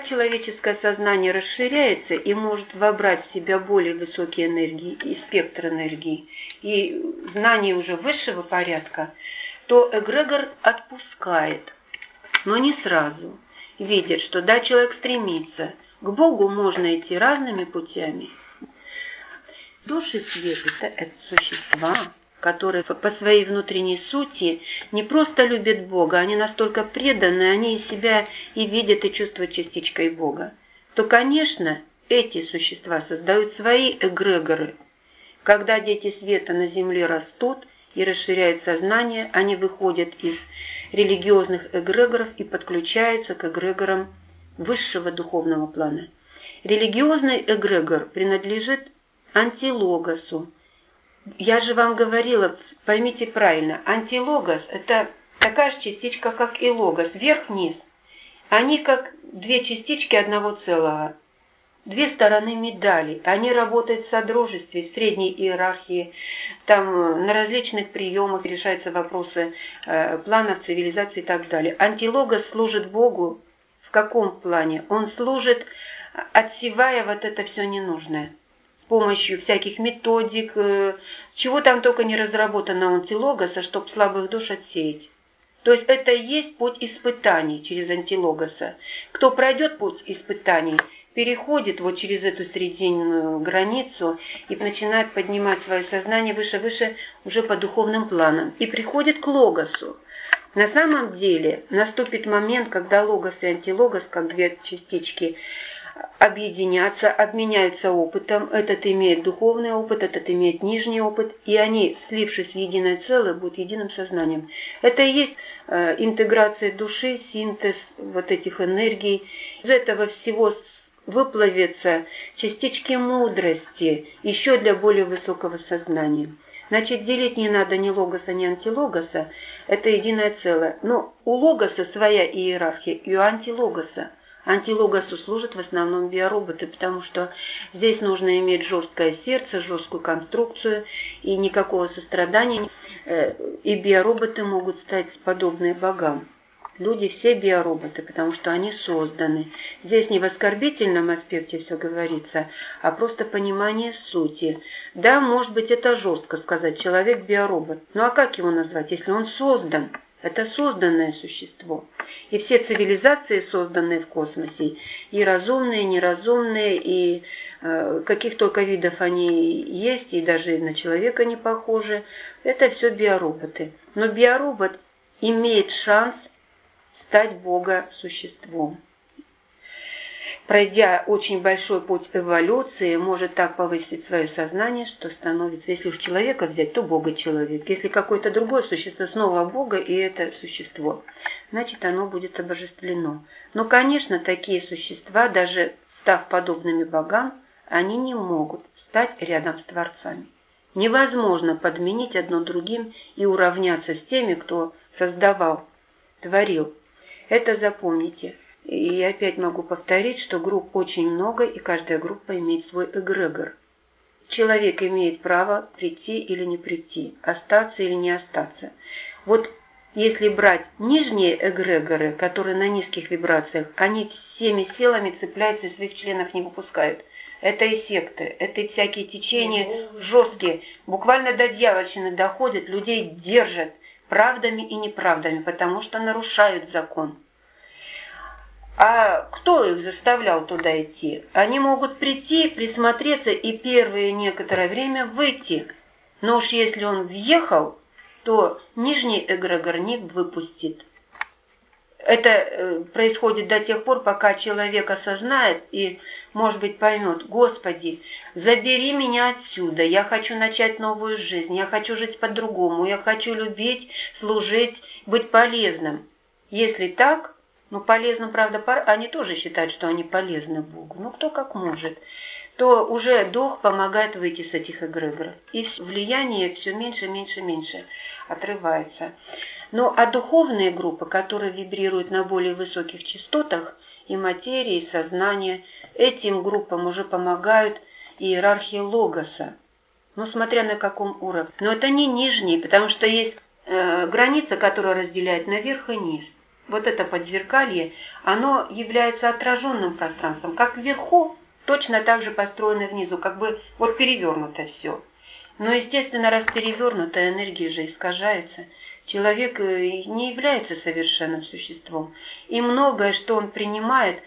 человеческое сознание расширяется и может вобрать в себя более высокие энергии и спектр энергии, и знания уже высшего порядка, то эгрегор отпускает, но не сразу. Видит, что да, человек стремится. К Богу можно идти разными путями. Души света – это существа, которые по своей внутренней сути не просто любят Бога, они настолько преданы, они из себя и видят, и чувствуют частичкой Бога, то, конечно, эти существа создают свои эгрегоры. Когда дети света на земле растут и расширяют сознание, они выходят из религиозных эгрегоров и подключаются к эгрегорам высшего духовного плана. Религиозный эгрегор принадлежит антилогосу. Я же вам говорила, поймите правильно, антилогос – это такая же частичка, как и логос, вверх-вниз. Они как две частички одного целого, две стороны медали. Они работают в содружестве, в средней иерархии, там на различных приемах решаются вопросы планов, цивилизации и так далее. Антилогос служит Богу в каком плане? Он служит, отсевая вот это все ненужное. С помощью всяких методик, чего там только не разработано у антилогоса, чтобы слабых душ отсеять. То есть это и есть путь испытаний через антилогоса. Кто пройдет путь испытаний, переходит вот через эту срединную границу и начинает поднимать свое сознание выше-выше уже по духовным планам. И приходит к логосу. На самом деле наступит момент, когда логос и антилогос, как две частички, объединятся, обменяются опытом. Этот имеет духовный опыт, этот имеет нижний опыт, и они, слившись в единое целое, будут единым сознанием. Это и есть интеграция души, синтез вот этих энергий. Из этого всего выплавятся частички мудрости, еще для более высокого сознания. Значит, делить не надо ни логоса, ни антилогоса, это единое целое. Но у логоса своя иерархия, и у антилогоса. Антилогосу служат в основном биороботы, потому что здесь нужно иметь жесткое сердце, жесткую конструкцию и никакого сострадания. И биороботы могут стать подобны богам. Люди все биороботы, потому что они созданы. Здесь не в оскорбительном аспекте все говорится, а просто понимание сути. Да, может быть, это жестко сказать, человек биоробот. Ну а как его назвать, если он создан? Это созданное существо. И все цивилизации, созданные в космосе, и разумные, и неразумные, и каких только видов они есть, и даже на человека не похожи, это все биороботы. Но биоробот имеет шанс стать Бога-существом. Пройдя очень большой путь эволюции, может так повысить свое сознание, что становится, если уж человека взять, то Бога-человек. Если какое-то другое существо, снова Бога, и это существо, значит, оно будет обожествлено. Но, конечно, такие существа, даже став подобными богам, они не могут стать рядом с творцами. Невозможно подменить одно другим и уравняться с теми, кто создавал, творил. Это запомните. И опять могу повторить, что групп очень много, и каждая группа имеет свой эгрегор. Человек имеет право прийти или не прийти, остаться или не остаться. Вот если брать нижние эгрегоры, которые на низких вибрациях, они всеми силами цепляются и своих членов не выпускают. Это и секты, это и всякие течения жесткие, буквально до дьявольщины доходят, людей держат правдами и неправдами, потому что нарушают закон. А кто их заставлял туда идти? Они могут прийти, присмотреться и первое некоторое время выйти. Но уж если он въехал, то нижний эгрегор не выпустит. Это происходит до тех пор, пока человек осознает и, может быть, поймет: Господи, забери меня отсюда, я хочу начать новую жизнь, я хочу жить по-другому, я хочу любить, служить, быть полезным. Если так, ну, полезным, правда, они тоже считают, что они полезны Богу, ну, кто как может, то уже дух помогает выйти с этих эгрегоров. И влияние все меньше, меньше, меньше отрывается. Ну, а духовные группы, которые вибрируют на более высоких частотах и материи, и сознания, этим группам уже помогают иерархии логоса. Ну, смотря на каком уровне. Но это не нижний, потому что есть граница, которая разделяет наверх и низ. вот это подзеркалье, оно является отраженным пространством, как вверху, точно так же построено внизу, как бы вот перевернуто все. Но, естественно, раз перевернута, энергия же искажается. Человек не является совершенным существом. И многое, что он принимает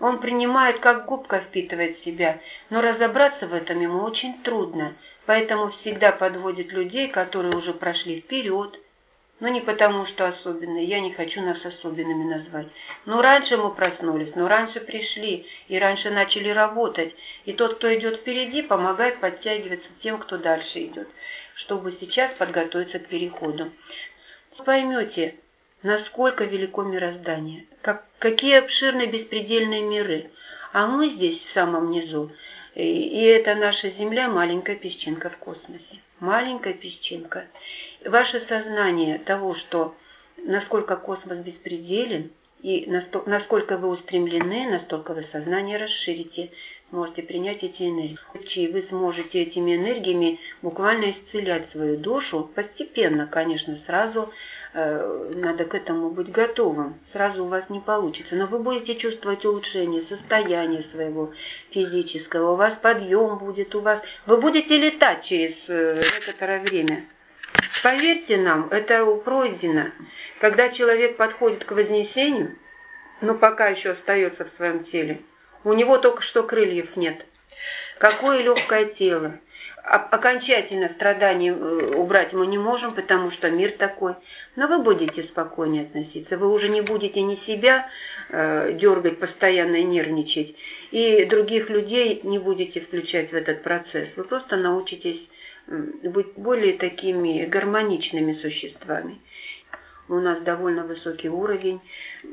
как губка впитывает в себя. Но разобраться в этом ему очень трудно. Поэтому всегда подводит людей, которые уже прошли вперед. Но не потому, что особенные, я не хочу нас особенными назвать. Но раньше мы проснулись, но раньше пришли, и раньше начали работать. И тот, кто идет впереди, помогает подтягиваться тем, кто дальше идет, чтобы сейчас подготовиться к переходу. Поймете, насколько велико мироздание, какие обширные беспредельные миры. А мы здесь, в самом низу, и это наша Земля, маленькая песчинка в космосе. Маленькая песчинка. Ваше сознание того, что насколько космос беспределен, и насколько вы устремлены, настолько вы сознание расширите, сможете принять эти энергии. И вы сможете этими энергиями буквально исцелять свою душу постепенно, конечно, сразу надо к этому быть готовым. Сразу у вас не получится, но вы будете чувствовать улучшение состояния своего физического, у вас подъем будет, вы будете летать через некоторое время. Поверьте нам, это пройдено. Когда человек подходит к вознесению, но пока еще остается в своем теле, у него только что крыльев нет. Какое легкое тело. Окончательно страдания убрать мы не можем, потому что мир такой. Но вы будете спокойнее относиться. Вы уже не будете ни себя дергать, постоянно и нервничать, и других людей не будете включать в этот процесс. Вы просто научитесь быть более такими гармоничными существами. У нас довольно высокий уровень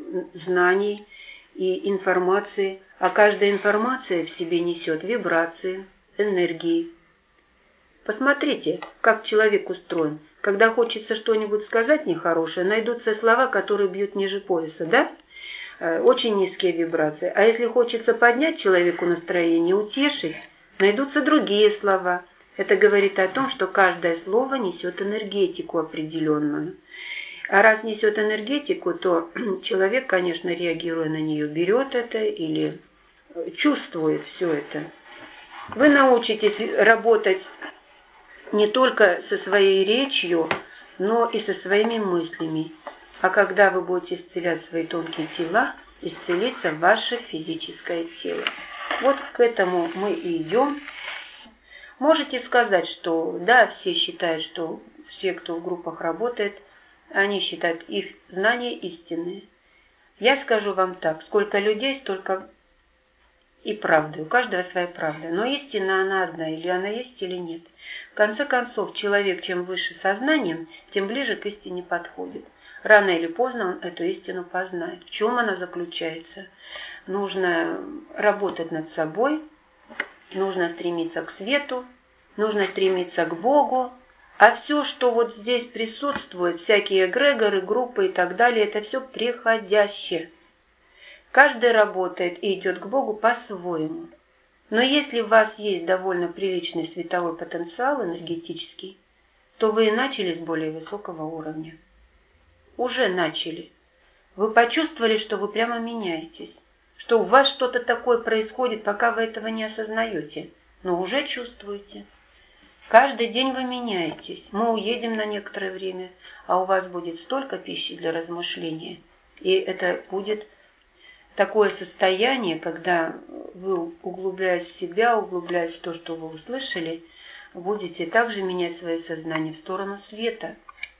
знаний и информации, а каждая информация в себе несет вибрации, энергии. Посмотрите, как человек устроен. Когда хочется что-нибудь сказать нехорошее, найдутся слова, которые бьют ниже пояса, да? Очень низкие вибрации. А если хочется поднять человеку настроение, утешить, найдутся другие слова. Это говорит о том, что каждое слово несет энергетику определенную. А раз несет энергетику, то человек, конечно, реагируя на нее, берет это или чувствует все это. Вы научитесь работать не только со своей речью, но и со своими мыслями. А когда вы будете исцелять свои тонкие тела, исцелится ваше физическое тело. Вот к этому мы и идем. Можете сказать, что да, все считают, что все, кто в группах работает, они считают их знания истинные. Я скажу вам так, сколько людей, столько и правды. У каждого своя правда. Но истина она одна, или она есть, или нет. В конце концов, человек, чем выше сознанием, тем ближе к истине подходит. Рано или поздно он эту истину познает. В чем она заключается? Нужно работать над собой, нужно стремиться к свету, нужно стремиться к Богу. А все, что вот здесь присутствует, всякие эгрегоры, группы и так далее, это все приходящее. Каждый работает и идет к Богу по-своему. Но если у вас есть довольно приличный световой потенциал энергетический, то вы и начали с более высокого уровня. Уже начали. Вы почувствовали, что вы прямо меняетесь, что у вас что-то такое происходит, пока вы этого не осознаете, но уже чувствуете. Каждый день вы меняетесь. Мы уедем на некоторое время, а у вас будет столько пищи для размышления. И это будет такое состояние, когда вы, углубляясь в себя, углубляясь в то, что вы услышали, будете также менять свое сознание в сторону света.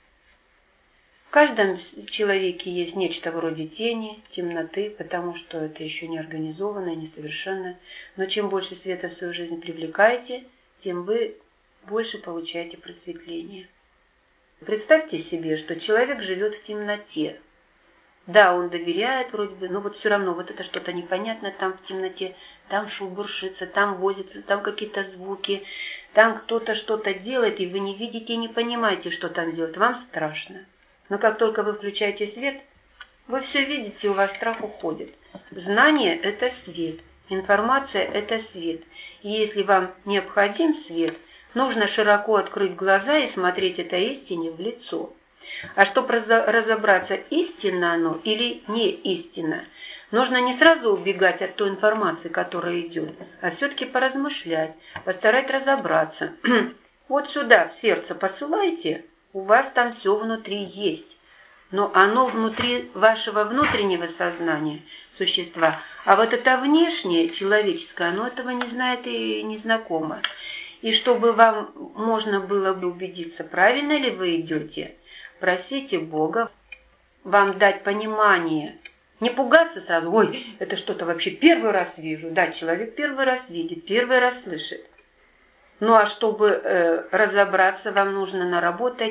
В каждом человеке есть нечто вроде тени, темноты, потому что это еще не организовано, несовершенно. Но чем больше света в свою жизнь привлекаете, тем вы больше получаете просветление. Представьте себе, что человек живет в темноте. Да, он доверяет вроде бы, но вот все равно вот это что-то непонятное там в темноте, там шуршится, там возится, там какие-то звуки, там кто-то что-то делает, и вы не видите и не понимаете, что там делать. Вам страшно. Но как только вы включаете свет, вы все видите, у вас страх уходит. Знание – это свет, информация – это свет. И если вам необходим свет, нужно широко открыть глаза и смотреть этой истине в лицо. А чтобы разобраться, истинно оно или не истинно, нужно не сразу убегать от той информации, которая идет, а все-таки поразмышлять, постарать разобраться. Вот сюда, в сердце посылайте, у вас там все внутри есть. Но оно внутри вашего внутреннего сознания, существа. А вот это внешнее, человеческое, оно этого не знает и не знакомо. И чтобы вам можно было бы убедиться, правильно ли вы идете, просите Бога вам дать понимание. Не пугаться сразу, ой, это что-то вообще первый раз вижу. Да, человек первый раз видит, первый раз слышит. Ну а чтобы разобраться, вам нужно наработать.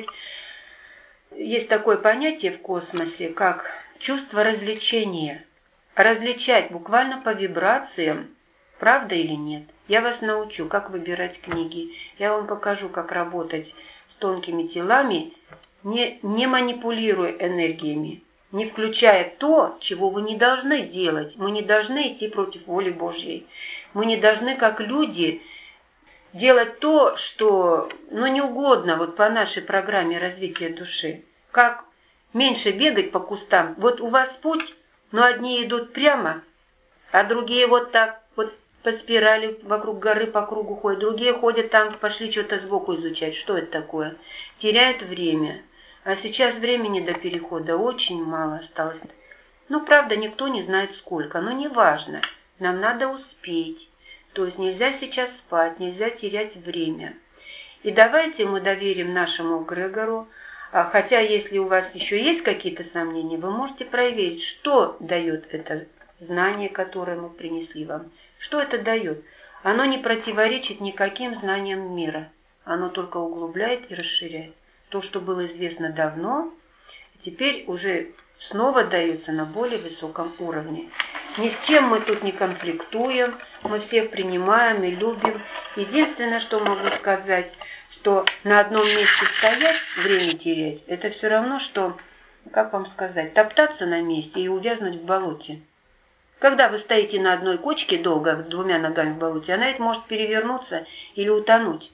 Есть такое понятие в космосе, как чувство развлечения. Различать буквально по вибрациям, правда или нет. Я вас научу, как выбирать книги. Я вам покажу, как работать с тонкими телами, не манипулируя энергиями, не включая то, чего вы не должны делать. Мы не должны идти против воли Божьей. Мы не должны, как люди, делать то, что не угодно вот по нашей программе развития души. Как меньше бегать по кустам. Вот у вас путь, но одни идут прямо, а другие вот так вот по спирали вокруг горы по кругу ходят. Другие ходят там, пошли что-то сбоку изучать. Что это такое? Теряют время. А сейчас времени до перехода очень мало осталось. Правда, никто не знает сколько, но неважно. Нам надо успеть. То есть нельзя сейчас спать, нельзя терять время. И давайте мы доверим нашему эгрегору, хотя если у вас еще есть какие-то сомнения, вы можете проверить, что дает это знание, которое мы принесли вам. Что это дает? Оно не противоречит никаким знаниям мира. Оно только углубляет и расширяет. То, что было известно давно, теперь уже снова дается на более высоком уровне. Ни с чем мы тут не конфликтуем, мы всех принимаем и любим. Единственное, что могу сказать, что на одном месте стоять, время терять, это все равно, что, как вам сказать, топтаться на месте и увязнуть в болоте. Когда вы стоите на одной кочке долго, двумя ногами в болоте, она ведь может перевернуться или утонуть.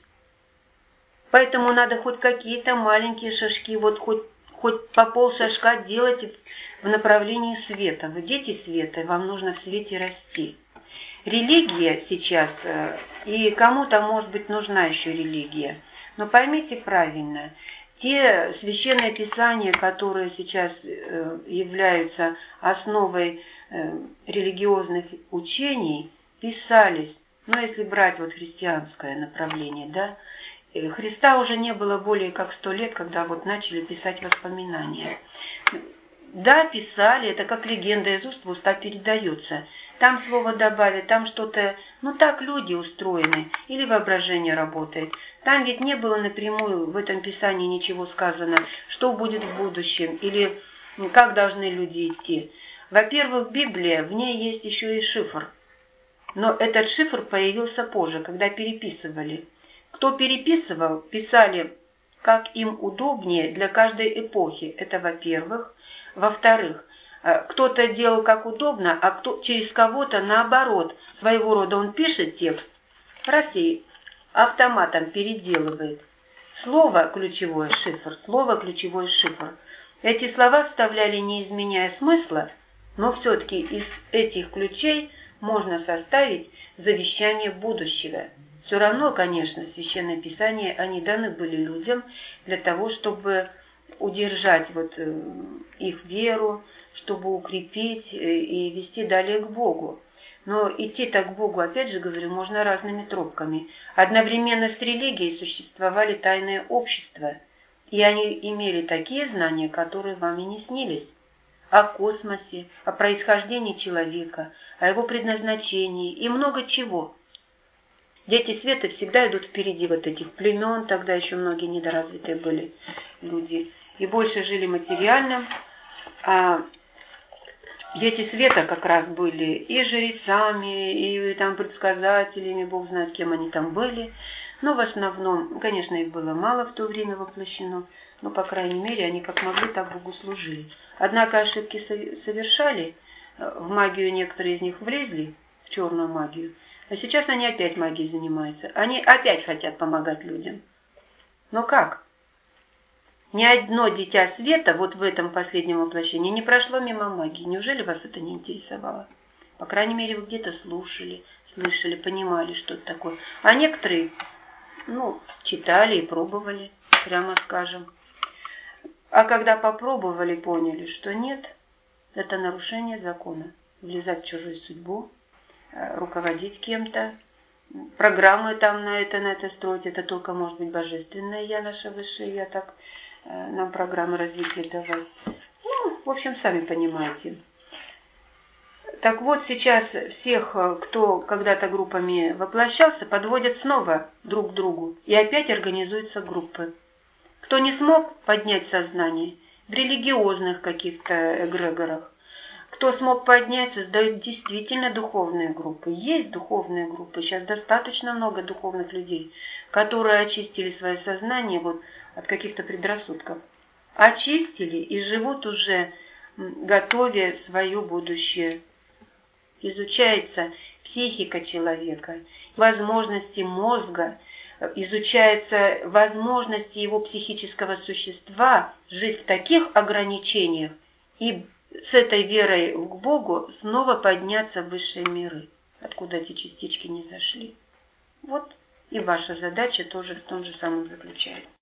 Поэтому надо хоть какие-то маленькие шажки, вот хоть по полшажка делать в направлении света. Вы дети света, и вам нужно в свете расти. Религия сейчас, и кому-то, может быть, нужна еще религия. Но поймите правильно, те священные писания, которые сейчас являются основой религиозных учений, писались, если брать вот христианское направление, да, Христа уже не было более как 100 лет, когда вот начали писать воспоминания. Да, писали, это как легенда из уст в уста передается. Там слово добавят, там что-то, так люди устроены, или воображение работает. Там ведь не было напрямую в этом писании ничего сказано, что будет в будущем, или как должны люди идти. Во-первых, Библия, в ней есть еще и шифр. Но этот шифр появился позже, когда переписывали. Кто переписывал, писали, как им удобнее для каждой эпохи. Это во-первых. Во-вторых, кто-то делал как удобно, а кто через кого-то наоборот. Своего рода он пишет текст, раз и автоматом переделывает. Слово ключевой шифр, слово ключевой шифр. Эти слова вставляли, не изменяя смысла, но все-таки из этих ключей можно составить завещание будущего. Все равно, конечно, Священное Писание, они даны были людям для того, чтобы удержать их веру, чтобы укрепить и вести далее к Богу. Но идти так к Богу, опять же говорю, можно разными тропками. Одновременно с религией существовали тайные общества, и они имели такие знания, которые вам и не снились. О космосе, о происхождении человека, о его предназначении и много чего. Дети света всегда идут впереди вот этих племен, тогда еще многие недоразвитые были люди, и больше жили материальным, а дети света как раз были и жрецами, и там предсказателями, Бог знает, кем они там были, но в основном, конечно, их было мало в то время воплощено, но, по крайней мере, они как могли, так Богу служили. Однако ошибки совершали, в магию некоторые из них влезли, в черную магию, а сейчас они опять магией занимаются. Они опять хотят помогать людям. Но как? Ни одно дитя света вот в этом последнем воплощении не прошло мимо магии. Неужели вас это не интересовало? По крайней мере, вы где-то слушали, слышали, понимали, что это такое. А некоторые, читали и пробовали, прямо скажем. А когда попробовали, поняли, что нет, это нарушение закона. Влезать в чужую судьбу, руководить кем-то, программы там на это строить, это только может быть божественное я, наше высшее я, так нам программы развития давать. В общем, сами понимаете. Так вот, сейчас всех, кто когда-то группами воплощался, подводят снова друг к другу. И опять организуются группы. Кто не смог поднять сознание в религиозных каких-то эгрегорах, кто смог поднять, создают действительно духовные группы. Есть духовные группы. Сейчас достаточно много духовных людей, которые очистили свое сознание от каких-то предрассудков. Очистили и живут уже, готовя свое будущее. Изучается психика человека, возможности мозга, изучаются возможности его психического существа жить в таких ограничениях и с этой верой к Богу снова подняться в высшие миры, откуда эти частички не зашли. Вот и ваша задача тоже в том же самом заключается.